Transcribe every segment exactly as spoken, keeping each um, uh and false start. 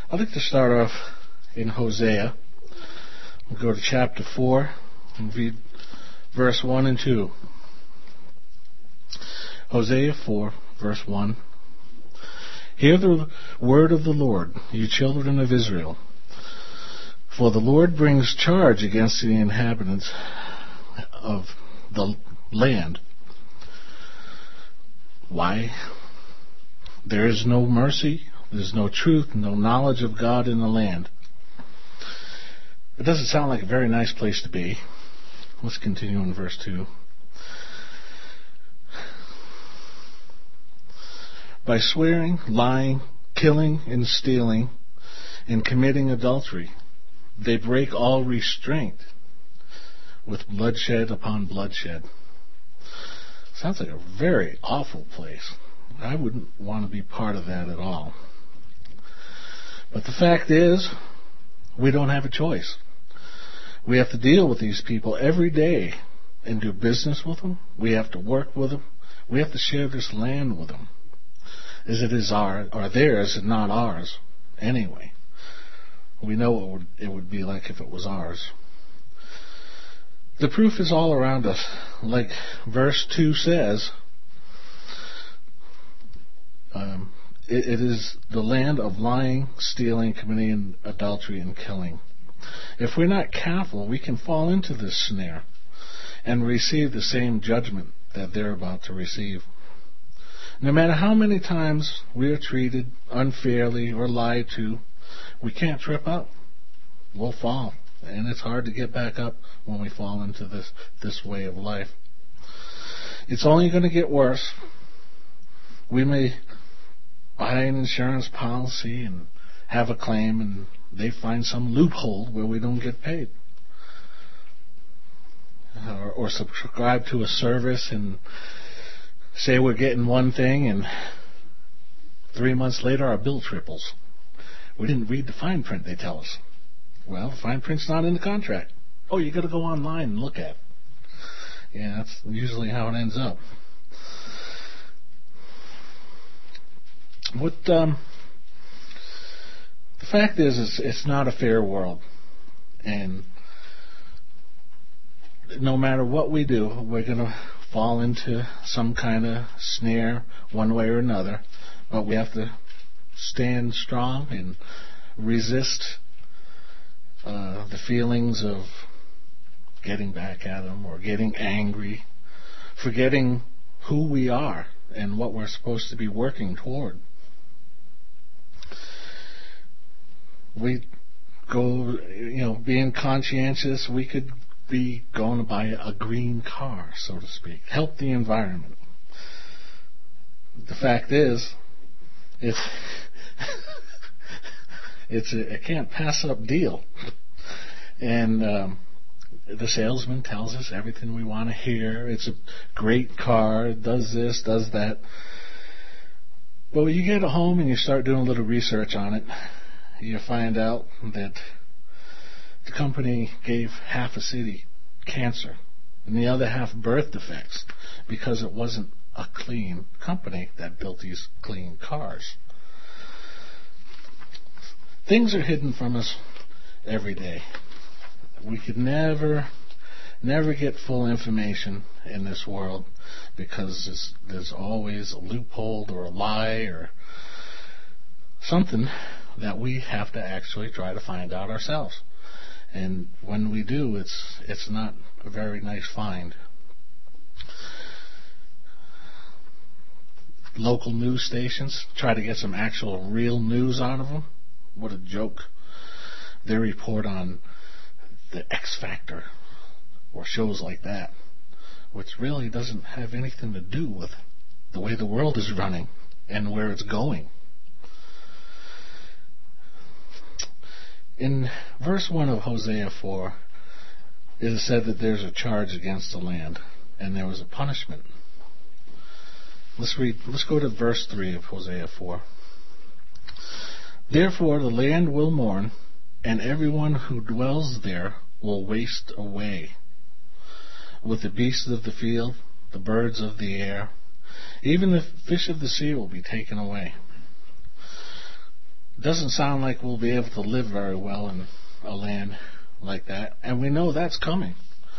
I'd like to start off in Hosea. We'll go to chapter four and read verse one and two. Hosea four, verse one. Hear the word of the Lord, you children of Israel. For the Lord brings charge against the inhabitants of the land. Why? There is no mercy, there's no truth, no knowledge of God in the land. It doesn't sound like a very nice place to be. Let's continue in verse two. By swearing, lying, killing, and stealing, and committing adultery, they break all restraint with bloodshed upon bloodshed. Sounds like a very awful place. I wouldn't want to be part of that at all. But the fact is, we don't have a choice. We have to deal with these people every day and do business with them. We have to work with them. We have to share this land with them, as it is our or theirs and not ours. Anyway, we know what it would, it would be like if it was ours. The proof is all around us. Like verse two says, um, it, it is the land of lying, stealing, committing adultery, and killing. If we're not careful, we can fall into this snare and receive the same judgment that they're about to receive. No matter how many times we are treated unfairly or lied to, we can't trip up. We'll fall. And it's hard to get back up when we fall into this, this way of life. It's only going to get worse. We may buy an insurance policy and have a claim, and they find some loophole where we don't get paid. Or, or subscribe to a service and say we're getting one thing, and three months later our bill triples. We didn't read the fine print, they tell us. Well, the fine print's not in the contract. Oh, you got to go online and look at it. Yeah, that's usually how it ends up. What um, the fact is, is, it's not a fair world, and no matter what we do, we're going to fall into some kind of snare one way or another. But we have to stand strong and resist Uh, the feelings of getting back at them or getting angry, forgetting who we are and what we're supposed to be working toward. We go, you know, being conscientious, we could be going to buy a green car, so to speak, help the environment. The fact is, it's It's a, a can't pass up deal. And um, the salesman tells us everything we want to hear. It's a great car, it does this, does that. But when you get home and you start doing a little research on it, you find out that the company gave half a city cancer and the other half birth defects because it wasn't a clean company that built these clean cars. Things are hidden from us every day. We could never, never get full information in this world because there's, there's always a loophole or a lie or something that we have to actually try to find out ourselves. And when we do, it's it's not a very nice find. Local news stations try to get some actual real news out of them. What a joke. They report on the X Factor or shows like that, which really doesn't have anything to do with the way the world is running and where it's going. In verse one of Hosea four, it is said that there's a charge against the land and there was a punishment. Let's read. Let's go to verse three of Hosea four. Therefore the land will mourn, and everyone who dwells there will waste away. With the beasts of the field, the birds of the air, even the fish of the sea will be taken away. Doesn't sound like we'll be able to live very well in a land like that, and we know that's coming.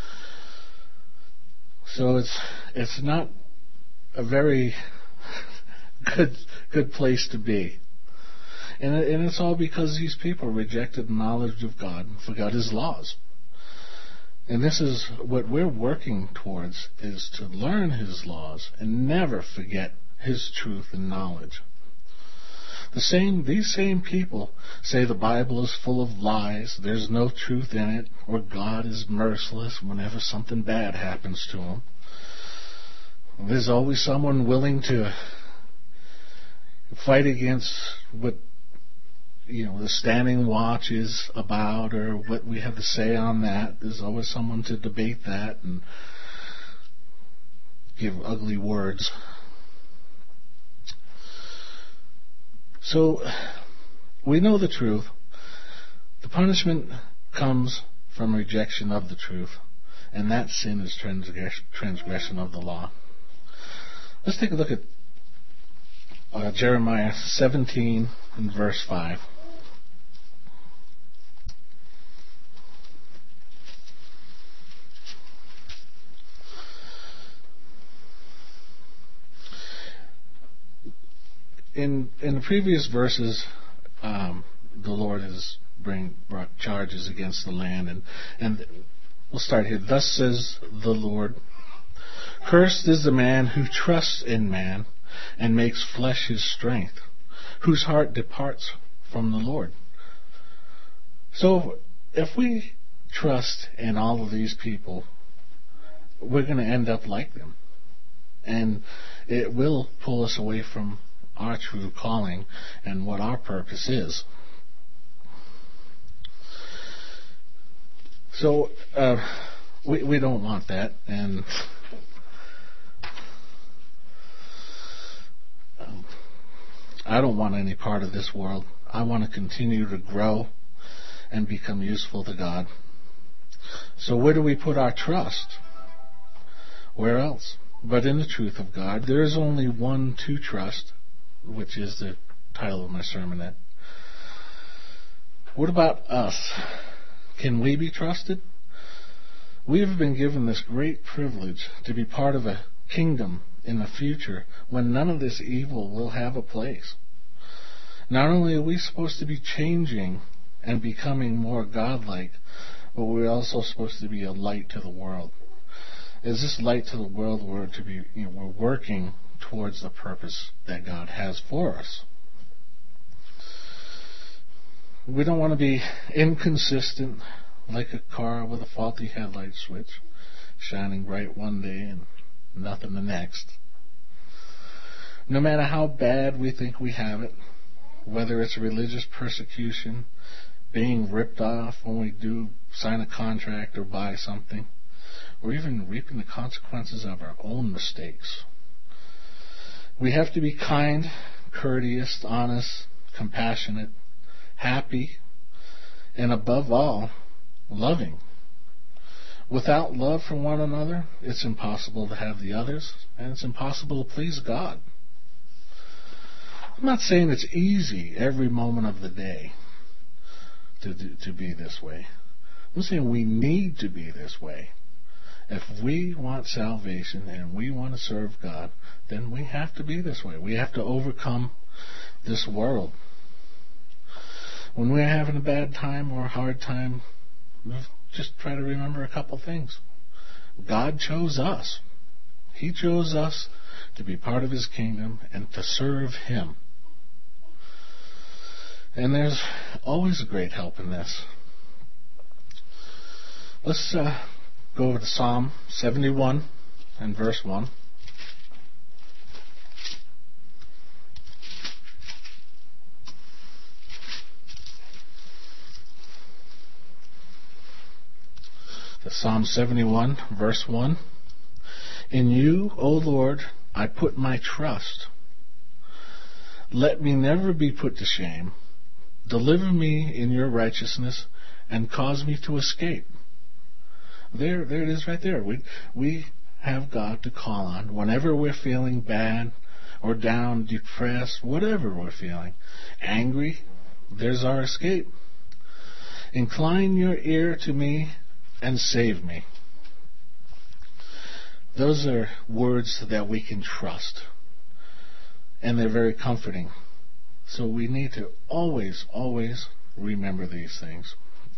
So it's it's not a very good good place to be, and it, and it's all because these people rejected the knowledge of God and forgot His laws. And this is what we're working towards: is to learn His laws and never forget His truth and knowledge. The same, these same people say the Bible is full of lies, there's no truth in it, or God is merciless whenever something bad happens to Him. There's always someone willing to fight against what, you know, the Standing Watch is about, or what we have to say on that. There's always someone to debate that and give ugly words. So, we know the truth. The punishment comes from rejection of the truth, and that sin is transgress- transgression of the law. Let's take a look at uh, Jeremiah seventeen and verse five. In in the previous verses, um, the Lord has bring, brought charges against the land, and, and we'll start here. Thus says the Lord, cursed is the man who trusts in man and makes flesh his strength, whose heart departs from the Lord. So if we trust in all of these people, we're going to end up like them, and it will pull us away from our true calling and what our purpose is. So uh, we we don't want that, and um, I don't want any part of this world. I want to continue to grow and become useful to God. So where do we put our trust? Where else but in the truth of God? There is only one to trust, which is the title of my sermonette. What about us? Can we be trusted? We have been given this great privilege to be part of a kingdom in the future when none of this evil will have a place. Not only are we supposed to be changing and becoming more godlike, but we're also supposed to be a light to the world. As this light to the world, we're to be, you know, we're working towards the purpose that God has for us. We don't want to be inconsistent, like a car with a faulty headlight switch, shining bright one day and nothing the next. No matter how bad we think we have it, whether it's religious persecution, being ripped off when we do sign a contract or buy something, or even reaping the consequences of our own mistakes. We have to be kind, courteous, honest, compassionate, happy, and above all, loving. Without love for one another, it's impossible to have the others, and it's impossible to please God. I'm not saying it's easy every moment of the day to do, to be this way. I'm saying we need to be this way. If we want salvation and we want to serve God, then we have to be this way. We have to overcome this world. When we're having a bad time or a hard time, just try to remember a couple things. God chose us. He chose us to be part of His kingdom and to serve Him. And there's always a great help in this. Let's uh, go over to Psalm seventy-one and verse one. The Psalm seventy-one, verse one. In you, O Lord, I put my trust. Let me never be put to shame. Deliver me in your righteousness and cause me to escape. There, there it is right there. We, we have God to call on whenever we're feeling bad or down, depressed, whatever we're feeling, angry, There's our escape. Incline your ear to me and save me. Those are words that we can trust. And they're very comforting. So we need to always, always remember these things.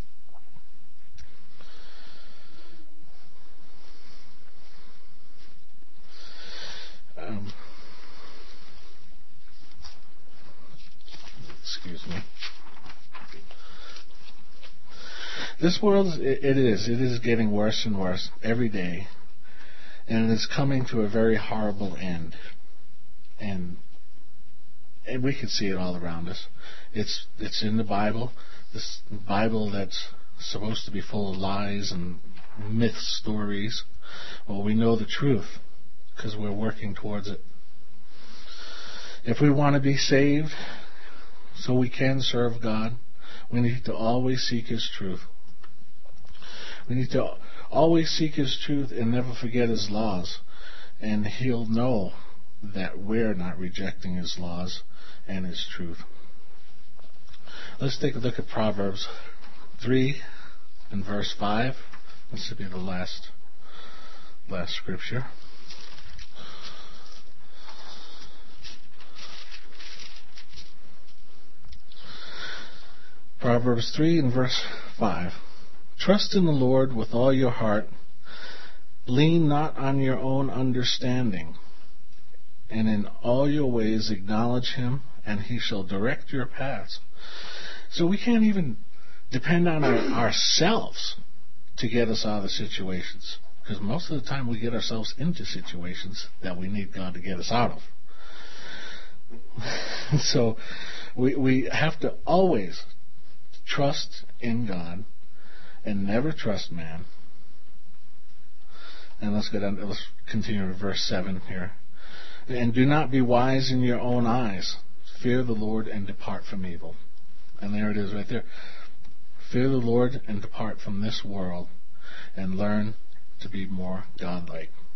Um, excuse me. This world, it, it is. It is getting worse and worse every day. And it is coming to a very horrible end. And, and we can see it all around us. It's it's in the Bible. This Bible that's supposed to be full of lies and myth stories. Well, we know the truth because we're working towards it. If we want to be saved so we can serve God, we need to always seek His truth. We need to always seek His truth and never forget His laws. And He'll know that we're not rejecting His laws and His truth. Let's take a look at Proverbs three and verse five. This will be the last, last scripture. Proverbs three and verse five. Trust in the Lord with all your heart. Lean not on your own understanding. And in all your ways acknowledge Him, and He shall direct your paths. So we can't even depend on our, ourselves to get us out of situations. Because most of the time we get ourselves into situations that we need God to get us out of. So we we have to always trust in God and never trust man. And let's go down. Let's continue with verse seven here. And do not be wise in your own eyes. Fear the Lord and depart from evil. And there it is right there. Fear the Lord and depart from this world and learn to be more godlike.